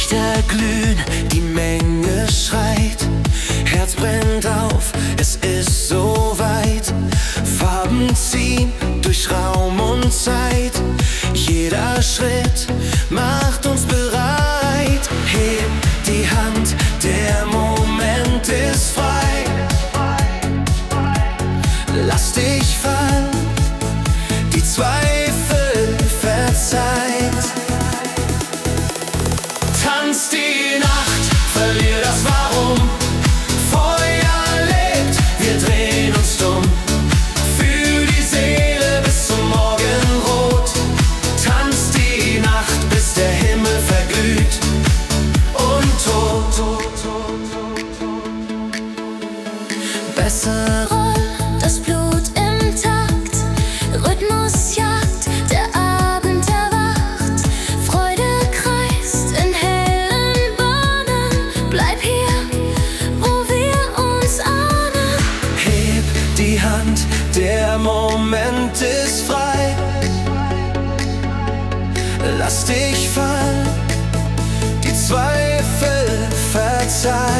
Lichter glühen, die Menge schreit, Herz brennt auf, es ist so weit. Farben ziehen durch Raum und Zeit, jeder Schritt macht uns bereit. Heb die Hand, der Moment ist frei. Lass dich fallen, die Zweifel verzeiht. Tanz die Nacht, verlier das Warum. Feuer lebt, wir drehen uns dumm. Fühl die Seele bis zum Morgenrot. Tanz die Nacht, bis der Himmel verglüht und tot. Besser rollt das Blut im Takt, Rhythmus jagt, der Abend erwacht. Freude kreist in hellen Bahnen, bleib hier, wo wir uns ahnen. Heb die Hand, der Moment ist frei. Lass dich fallen, die Zweifel verzeih.